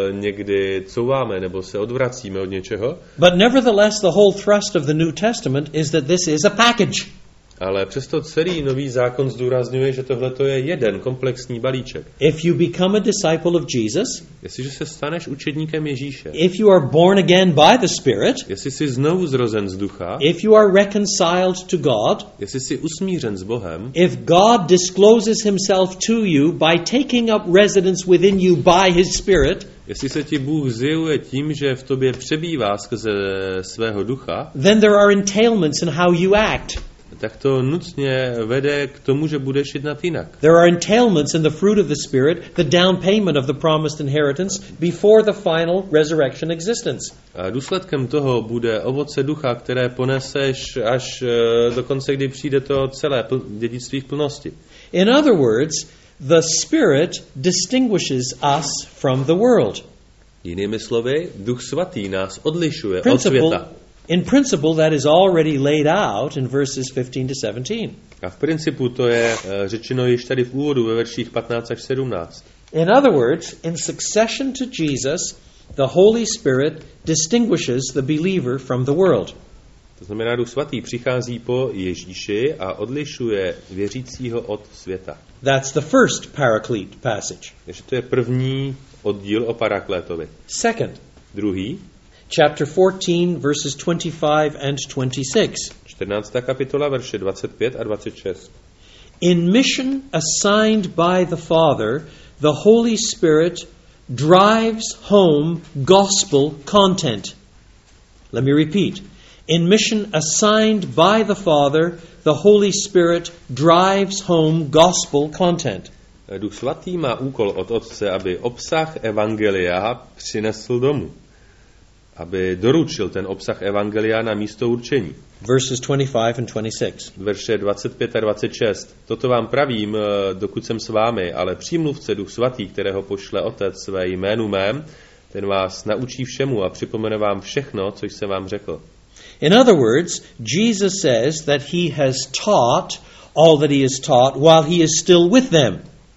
někdy couváme nebo se odvracíme od něčeho. But nevertheless, the whole thrust of the New Testament is that this is a package. Ale přesto celý Nový zákon zdůrazňuje, že tohle je jeden komplexní balíček. If you become a disciple of Jesus, jestliže se staneš učedníkem Ježíše, if you are born again by the Spirit, jestli jsi znovu zrozen z ducha, if you are reconciled to God, jestli jsi usmířen s Bohem, if God discloses himself to you by taking up residence within you by his Spirit, jestli se ti Bůh zjevuje tím, že v tobě přebývá skrze svého ducha, then there are entailments in how you act. tak to nutně vede k tomu, že budeš jednat jinak. There are entailments in the fruit of the Spirit, the down payment of the promised inheritance before the final resurrection existence. A důsledkem toho bude ovoce ducha, které poneseš až do konce, kdy přijde to celé dědictví v plnosti. In other words, the Spirit distinguishes us from the world. Jinými slovy, Duch Svatý nás odlišuje od světa. In principle, that is already laid out in verses fifteen to seventeen. A v principu to je uh, řečeno již tady v úvodu ve verších patnáct až sedmnáct. In other words, in succession to Jesus, the Holy Spirit distinguishes the believer from the world. To znamená, Duch Svatý přichází po Ježíši a odlišuje věřícího od světa. That's the first paraclete passage. Takže to je první oddíl o paraklétovi. Second, druhý, chapter fourteen, verses twenty-five and twenty-six. čtrnáctá kapitola, verše dvacet pět a dvacet šest. In mission assigned by the Father, the Holy Spirit drives home gospel content. Let me repeat. In mission assigned by the Father, the Holy Spirit drives home gospel content. Duch Svatý má úkol od Otce, aby obsah evangelia přinesl domů. Aby doručil ten obsah evangelia na místo určení. Verses twenty-five and twenty-six. Verše dvacet pět a dvacet šest. Toto vám pravím, dokud jsem s vámi, ale přímluvce Duch Svatý, kterého pošle Otec své jménu mém, ten vás naučí všemu a připomene vám všechno, co jsem vám řekl. In other words, Jesus says that he has taught all that he has taught while he is still with them.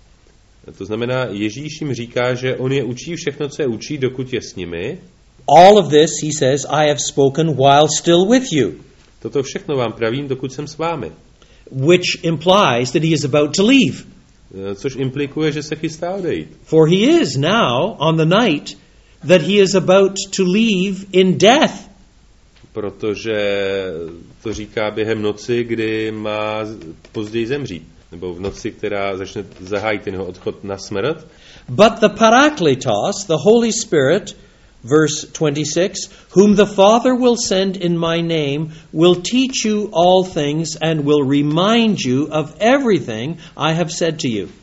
To znamená, Ježíš jim říká, že on je učí všechno, co je učí, dokud je s nimi. All of this, he says, I have spoken while still with you. Toto všechno vám pravím, dokud jsem s vámi. Which implies that he is about to leave. Což implikuje, že se chystá odejít. For he is now on the night that he is about to leave in death. Protože to říká během noci, kdy má později zemřít. Nebo v noci, která začne zahájit ten jeho odchod na smrt. But the Parakletos, the Holy Spirit, verse twenty-six, whom the Father will send in my name, will teach you all things and will remind you of everything I have said to you.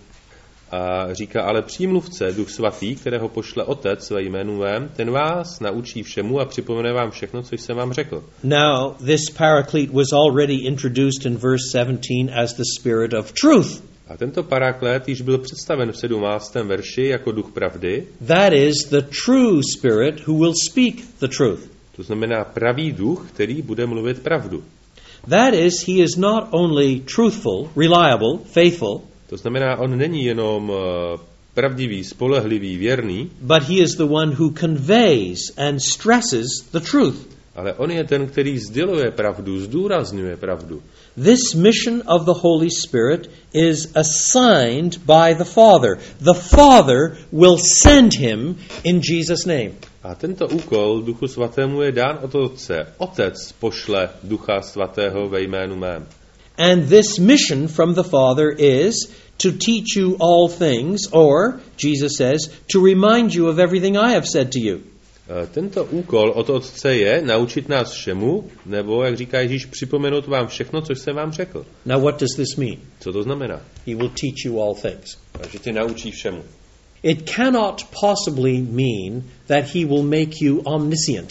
A říká, ale přímluvce, Duch Svatý, kterého pošle Otec své jménu mém, ten vás naučí všemu a připomene vám všechno, co jsem vám řekl. Now, this paraclete was already introduced in verse seventeen as the Spirit of truth. A tento paraklét již byl představen v sedmnáctém verši jako duch pravdy. That is the true Spirit who will speak the truth. To znamená pravý duch, který bude mluvit pravdu. That is, he is not only truthful, reliable, faithful, to znamená, on není jenom pravdivý, spolehlivý, věrný, but he is the one who conveys and stresses the truth. Ale on je ten, který sděluje pravdu, zdůrazňuje pravdu. This mission of the Holy Spirit is assigned by the Father. The Father will send him in Jesus' name. A tento úkol Duchu Svatému je dán od Otce. Otec pošle Ducha Svatého ve jménu mém. And this mission from the Father is to teach you all things, or, Jesus says, to remind you of everything I have said to you. Tento úkol od Otce je naučit nás všemu, nebo, jak říká Ježíš, připomenout vám všechno, co jsem vám řekl. Now what does this mean? Co to znamená? He will teach you all things. Takže tě naučí všemu. It cannot possibly mean that he will make you omniscient.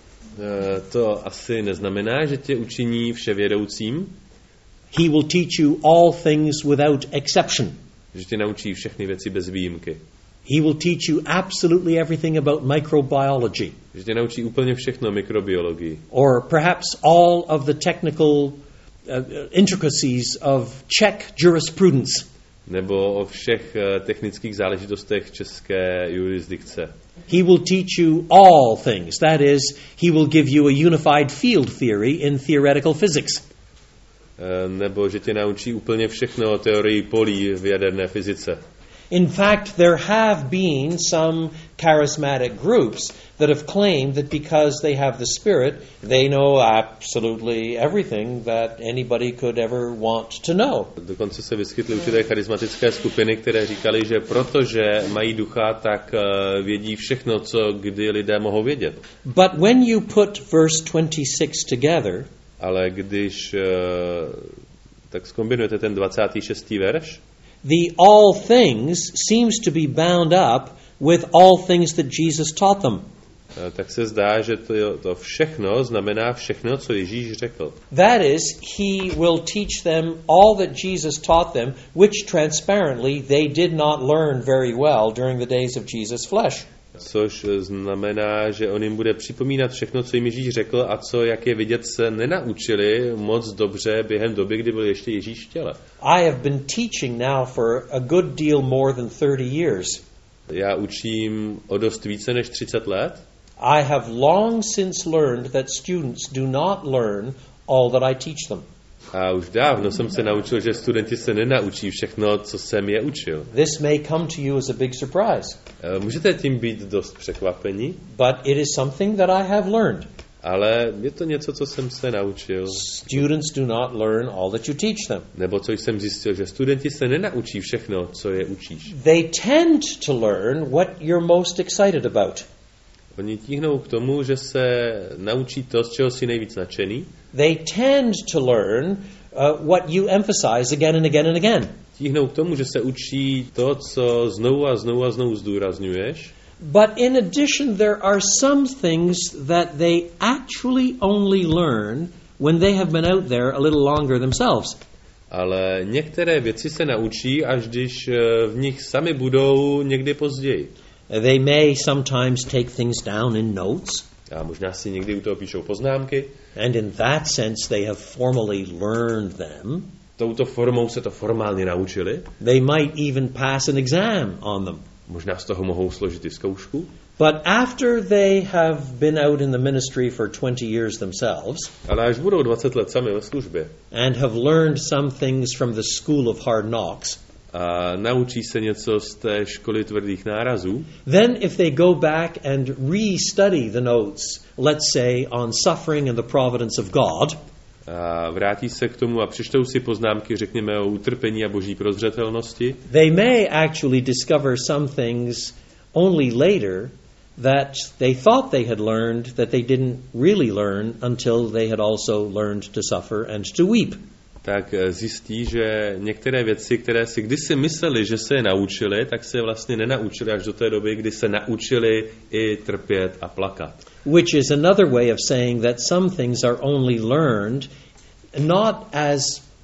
To asi neznamená, že tě učiní vševědoucím. He will teach you all things without exception. Že tě naučí všechny věci bez výjimky. He will teach you absolutely everything about microbiology. Že tě naučí úplně všechno o mikrobiologii. Or perhaps all of the technical uh, intricacies of Czech jurisprudence. nebo o všech technických záležitostech české jurisdikce. He will teach you all things. That is, he will give you a unified field theory in theoretical physics. Nebo že tě naučí úplně všechno o teorii polí v jaderné fyzice. In fact, there have been some charismatic groups that have claimed that because they have the Spirit, they know absolutely everything that anybody could ever want to know. Dokonce se vyskytly určité charismatické skupiny, které říkali, že protože mají ducha, tak vědí všechno, co kdy lidé mohou vědět. But when you put verse twenty-six together, ale když tak zkombinujete ten dvacátý šestý verš, the all things seems to be bound up with all things that Jesus taught them. Tak se zdá, že to, to všechno znamená všechno, co Ježíš řekl. That is, he will teach them all that Jesus taught them, which transparently they did not learn very well during the days of Jesus' flesh. Což znamená, že on jim bude připomínat všechno, co jim Ježíš řekl a co, jak je vidět, se nenaučili moc dobře během doby, kdy byl ještě Ježíš v těle. I have been teaching now for a good deal more than thirty years. Já učím o dost více než třicet let. I have long since learned that students do not learn all that I teach them. A už dávno jsem se naučil, že studenti se nenaučí všechno, co jsem je učil. This may come to you as a big surprise. Můžete tím být dost překvapení. But it is something that I have learned. Ale je to něco, co jsem se naučil. Students do not learn all that you teach them. Nebo co jsem zjistil, že studenti se nenaučí všechno, co je učíš. They tend to learn what you're most excited about. Oni tíhnou k tomu, že se naučí to, z čeho jsi nejvíc nadšený. They tend to learn uh, what you emphasize again and again and again. Tíhnou k tomu, že se učí to, co znovu a znovu a znovu zdůrazňuješ. But in addition, there are some things that they actually only learn when they have been out there a little longer themselves. Ale některé věci se naučí, až když v nich sami budou někdy později. They may sometimes take things down in notes. A možná si někdy u toho píšou poznámky. And in that sense they have formally learned them. Touto formou se to formálně naučili. They might even pass an exam on them. Možná z toho mohou složit i zkoušku. But after they have been out in the ministry for twenty years themselves, ale až budou dvacet let sami ve službě, and have learned some things from the school of hard knocks, a naučí se něco z té školy tvrdých nárazů, then if they go back and re-study the notes, let's say on suffering and the providence of God, a vrátí se k tomu a přečtou si poznámky, řekněme, o utrpení a boží prozřetelnosti, they may actually discover some things only later that they thought they had learned that they didn't really learn until they had also learned to suffer and to weep. Tak zjistí, že některé věci, které si kdysi mysleli, že se je naučili, tak se vlastně nenaučili až do té doby, kdy se naučili i trpět a plakat. Which is another way of saying that some things are only learned not as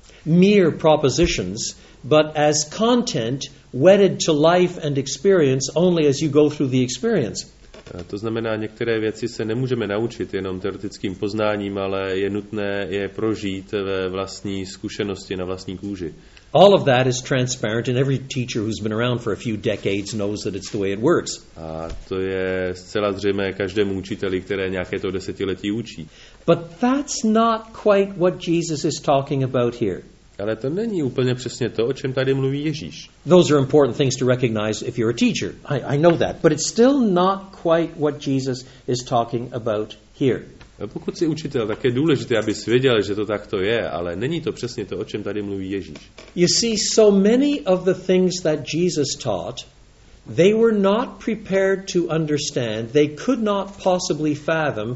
mere propositions, but as content wedded to life and experience only as you go through the experience. A to znamená, některé věci se nemůžeme naučit jenom teoretickým poznáním, ale je nutné je prožít ve vlastní zkušenosti na vlastní kůži. All of that is transparent, and every teacher who's been around for a few decades knows that it's the way it works. A to je zcela zřejmé každému učiteli, které nějaké to desetiletí učí. But that's not quite what Jesus is talking about here. Ale to není úplně přesně to, o čem tady mluví Ježíš. Those are important things to recognize if you're a teacher. I, I know that. But it's still not quite what Jesus is talking about here. A pokud jsi učitel, tak je důležité, abys věděl, že to takto je, ale není to přesně to, o čem tady mluví Ježíš. You see, so many of the things that Jesus taught, they were not prepared to understand, they could not possibly fathom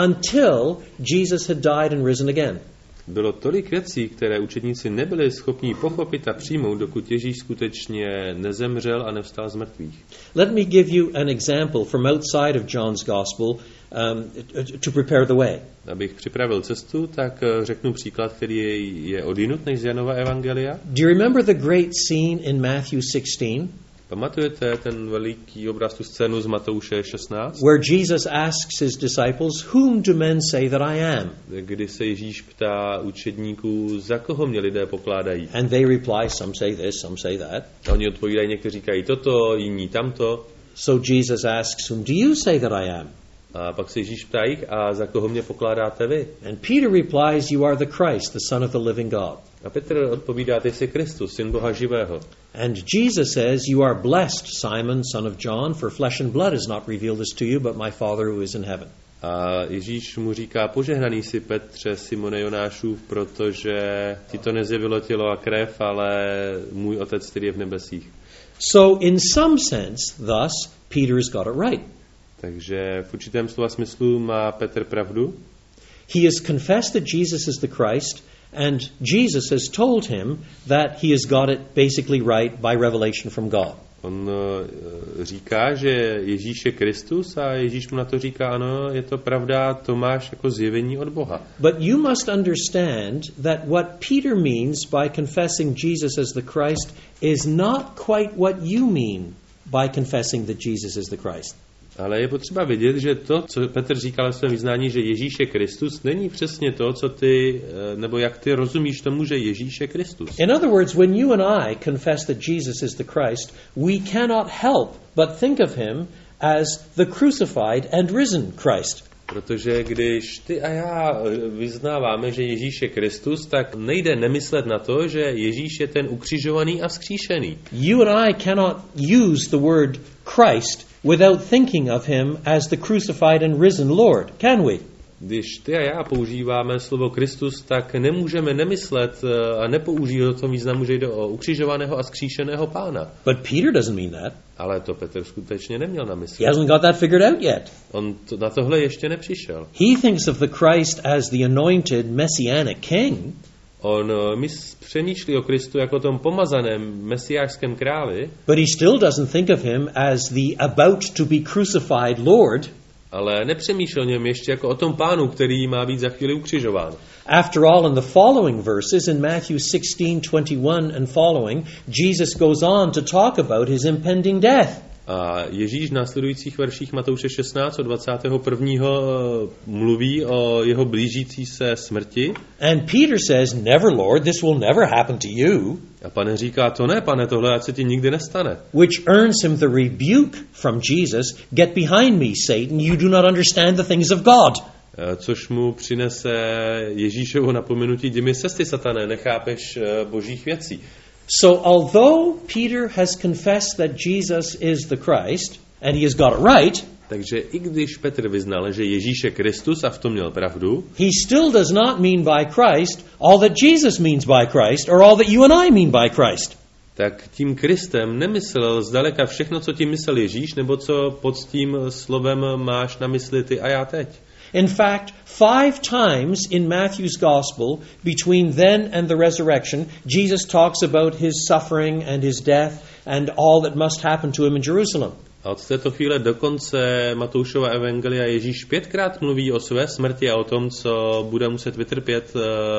until Jesus had died and risen again. Bylo tolik věcí, které učedníci nebyli schopni pochopit a přijmout, dokud Ježíš skutečně nezemřel a nevstal z mrtvých. Let me give you an example from outside of John's Gospel um, to prepare the way. Abych připravil cestu, tak řeknu příklad, který je, je odjinud než z Janova evangelia. Do you remember the great scene in Matthew sixteen? Pamatujete ten veliký obraz, tu scénu z Matouše šestnáct? Where Jesus asks his disciples, "Whom do men say that I am?" Kdy se Ježíš ptá učedníků, za koho mě lidé pokládají. And they reply, some say this, some say that. A oni odpovídají, někteří říkají toto, jiní tamto. So Jesus asks, "Whom do you say that I am?" A pak se Ježíš ptá jich, a za koho mě pokládáte vy? And Peter replies, "You are the Christ, the Son of the living God." A Petr odpovídá, ty jsi Kristus, syn Boha živého. And Jesus says, "You are blessed, Simon, son of John, for flesh and blood has not revealed this to you, but my Father who is in heaven." A Ježíš mu říká, požehnaný si Petře, Simone Jonášův, protože ti to nezjevilo tělo a krev, ale můj Otec, který je v nebesích. So in some sense, thus, Peter's got it right. Takže v určitém slova smyslu má Petr pravdu. He has confessed that Jesus is the Christ, and Jesus has told him that he has got it basically right by revelation from God. On uh, říká, že Ježíš je Kristus a Ježíš mu na to říká, ano, je to pravda, to máš jako zjevení od Boha. But you must understand that what Peter means by confessing Jesus as the Christ is not quite what you mean by confessing that Jesus is the Christ. Ale je potřeba vidět, že to, co Petr říkal ve svém vyznání, že Ježíš je Kristus, není přesně to, co ty, nebo jak ty rozumíš tomu, že Ježíš je Kristus. In other words, when you and I confess that Jesus is the Christ, we cannot help but think of him as the crucified and risen Christ. Protože když ty a já vyznáváme, že Ježíš je Kristus, tak nejde nemyslet na to, že Ježíš je ten ukřižovaný a vzkříšený. You and I cannot use the word Christ without thinking of him as the crucified and risen Lord, can we? Když ty a já používáme slovo Kristus, tak nemůžeme nemyslet a nepoužít o tom významu, že jde o ukřižovaného a vzkříšeného Pána. But Peter doesn't mean that. Ale to Petr skutečně neměl na mysli. He hasn't got that figured out yet. On to, na tohle ještě nepřišel. He thinks of the Christ as the anointed messianic king. On my přemýšlí o Kristu jako tom pomazaném mesiášském králi. But he still doesn't think of him as the about to be crucified Lord. Ale nepřemýšlel o něm ještě jako o tom Pánu, který má být za chvíli ukřižován. After all, in the following verses, in Matthew sixteen twenty-one and following, Jesus goes on to talk about his impending death. A Ježíš v následujících verších Matouše šestnáct od dvacátého prvního mluví o jeho blížící se smrti. And Peter says, "Never, Lord, this will never happen to you." A Pane říká, to ne, Pane, tohle ať se ti nikdy nestane. Which earns him the rebuke from Jesus, "Get behind me, Satan, you do not understand the things of God." Což mu přinese Ježíšovo napomenutí, jdi mi cesty, Satané, nechápeš božích věcí. So although Peter has confessed that Jesus is the Christ, and he has got it right, takže i když Petr vyznal, že Ježíš je Kristus a v tom měl pravdu, he still does not mean by Christ all that Jesus means by Christ, or all that you and I mean by Christ. Tak tím Kristem nemyslel zdaleka všechno, co tím myslel Ježíš, nebo co pod tím slovem máš na mysli ty a já teď. In fact, five times in Matthew's Gospel, between then and the resurrection, Jesus talks about his suffering and his death and all that must happen to him in Jerusalem. A od této chvíle do konce Matoušova evangelia Ježíš pětkrát mluví o své smrti a o tom, co bude muset vytrpět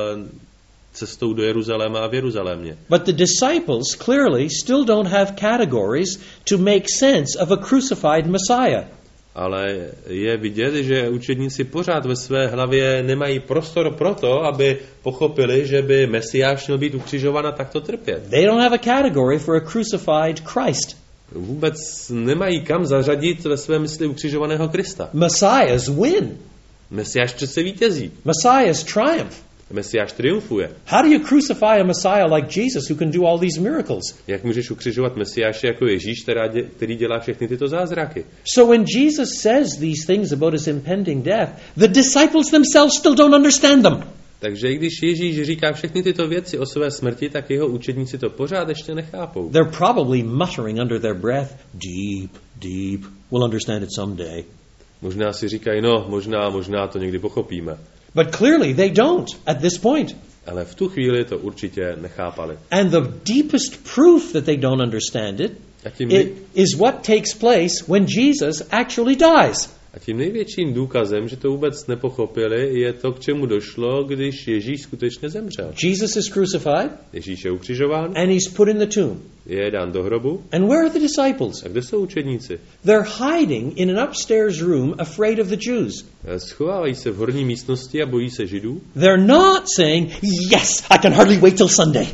cestou do Jeruzaléma a v Jeruzalémě. But the disciples clearly still don't have categories to make sense of a crucified Messiah. Ale je vidět, že učedníci pořád ve své hlavě nemají prostor pro to, aby pochopili, že by Mesiáš měl být ukřižován a takto trpět. They don't have a category for a crucified Christ. Vůbec nemají kam zařadit ve své mysli ukřižovaného Krista. Messiahs win. Mesiáš přece vítězí. Messiahs triumph. Mesiáš triumfuje. How do you crucify a Messiah like Jesus who can do all these miracles? Jak můžeš ukřižovat Mesiáše jako Ježíš, který dělá všechny tyto zázraky? So when Jesus says these things about his impending death, the disciples themselves still don't understand them. Takže i když Ježíš říká všechny tyto věci o své smrti, tak jeho učedníci to pořád ještě nechápou. They're probably muttering under their breath, deep, deep, we'll understand it someday. Možná si říkají, no, možná, možná to někdy pochopíme. But clearly they don't at this point. Ale v tu chvíli to určitě nechápali. And the deepest proof that they don't understand it, it is what takes place when Jesus actually dies. A tím největším důkazem, že to vůbec nepochopili, je to, k čemu došlo, když Ježíš skutečně zemřel. Jesus is crucified. Ježíš je ukřižován. And he's put in the tomb. Je dán do hrobu. And where are the disciples? A kde jsou učedníci? They're hiding in an upstairs room, afraid of the Jews. Schovávají se v horní místnosti a bojí se Židů. They're not saying, yes, I can hardly wait till Sunday.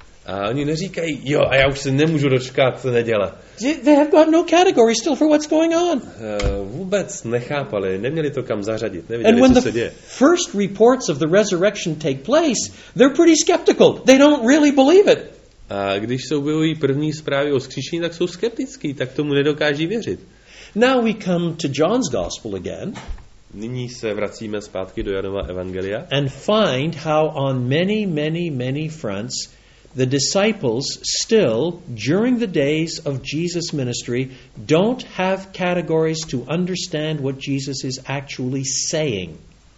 A oni neříkají, jo, a já už se nemůžu dočkat neděle. They have got no category still for what's going on. Uh, vůbec nechápali, neměli to kam zařadit, nevěděli, And when co the se děje. first reports of the resurrection take place, they're pretty skeptical. They don't really believe it. A když se objevují první zprávy o vzkříšení, tak jsou skeptický, tak tomu nedokáží věřit. Now we come to John's Gospel again. Nyní se vracíme zpátky do Janova evangelia. And find how on many, many, many fronts the disciples still, during the days of Jesus' ministry, don't have categories to understand what Jesus is actually saying.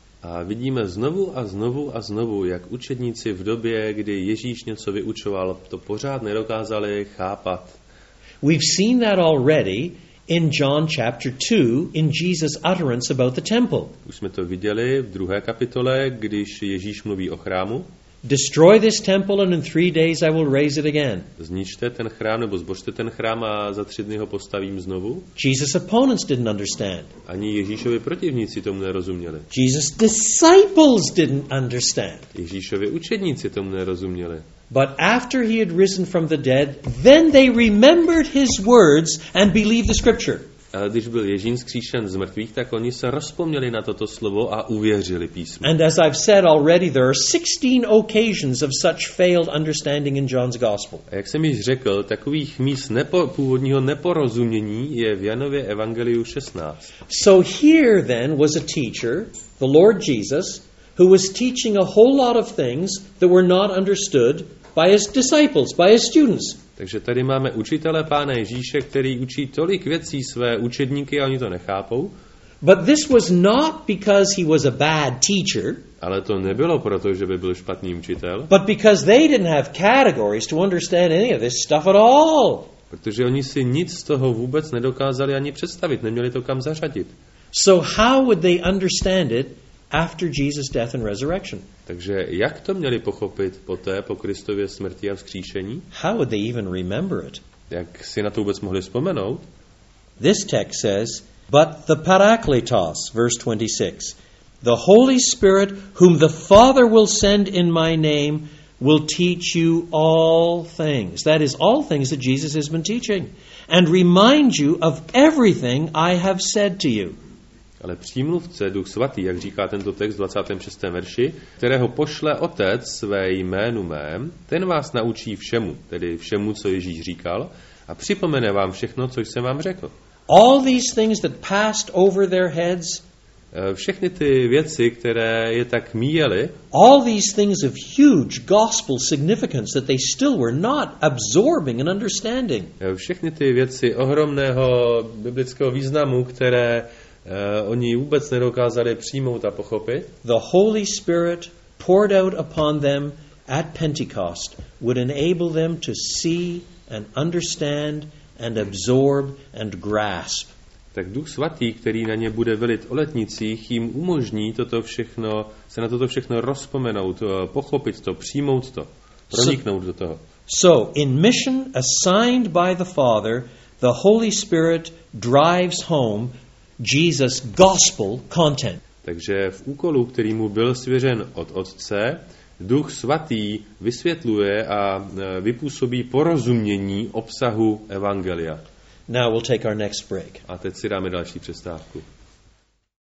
A vidíme znovu a znovu a znovu, jak učedníci v době, kdy Ježíš něco vyučoval, to pořád nedokázali chápat. We've seen that already in John chapter two, in Jesus' utterance about the temple. Už jsme to viděli v druhé kapitole, když Ježíš mluví o chrámu. Destroy this temple and in three days I will raise it again. Zničte ten chrám nebo zbořte ten chrám a za tři dny ho postavím znovu. Jesus' opponents didn't understand. Ani Ježíšovi protivníci tomu nerozuměli. Jesus' disciples didn't understand. Ježíšovi učedníci tomu nerozuměli. But after he had risen from the dead, then they remembered his words and believed the scripture. Ale když byl Ježíš vzkříšen z mrtvých, tak oni se rozpomněli na toto slovo a uvěřili písmu. And as I've said already, there are sixteen occasions of such failed understanding in John's Gospel. A jak jsem již řekl, takových míst nepo, původního neporozumění je v Janově evangeliu šestnáct. So here then was a teacher, the Lord Jesus, who was teaching a whole lot of things that were not understood by his disciples, by his students. Takže tady máme učitele Pána Ježíše, který učí tolik věcí své učedníky a oni to nechápou. But this was not because he was a bad teacher. Ale to nebylo proto, že by byl špatný učitel. But because they didn't have categories to understand any of this stuff at all. Protože oni si nic z toho vůbec nedokázali ani představit, neměli to kam zařadit. So how would they understand it after Jesus' death and resurrection? Takže jak to měli pochopit poté, po Kristově smrti a vzkříšení? How would they even remember it? Jak si na to vůbec mohli vzpomenout? This text says, but the Parakletos, verse twenty-six, the Holy Spirit whom the Father will send in my name will teach you all things. That is, all things that Jesus has been teaching. And remind you of everything I have said to you. Ale přímluvce, Duch Svatý, jak říká tento text v dvacátém šestém verši, kterého pošle Otec své jménu mém, ten vás naučí všemu, tedy všemu, co Ježíš říkal, a připomene vám všechno, co jsem vám řekl. All these things that passed over their heads, všechny ty věci, které je tak míjely, all these things of huge gospel significance that they still were not absorbing and understanding. Všechny ty věci ohromného biblického významu, které Uh, oni vůbec nedokázali přijmout a pochopit. The Holy Spirit poured out upon them at Pentecost would enable them to see and understand and absorb and grasp. Tak Duch Svatý, který na ně bude velit o letnicích, jim umožní toto všechno, se na toto všechno rozpomenout, pochopit to, přijmout to, proniknout do toho. So, in mission assigned by the Father, the Holy Spirit drives home Jesus' gospel content. Takže v úkolu, který mu byl svěřen od Otce, Duch Svatý vysvětluje a vypůsobí porozumění obsahu evangelia. Now we'll take our next break. A teď si dáme další přestávku.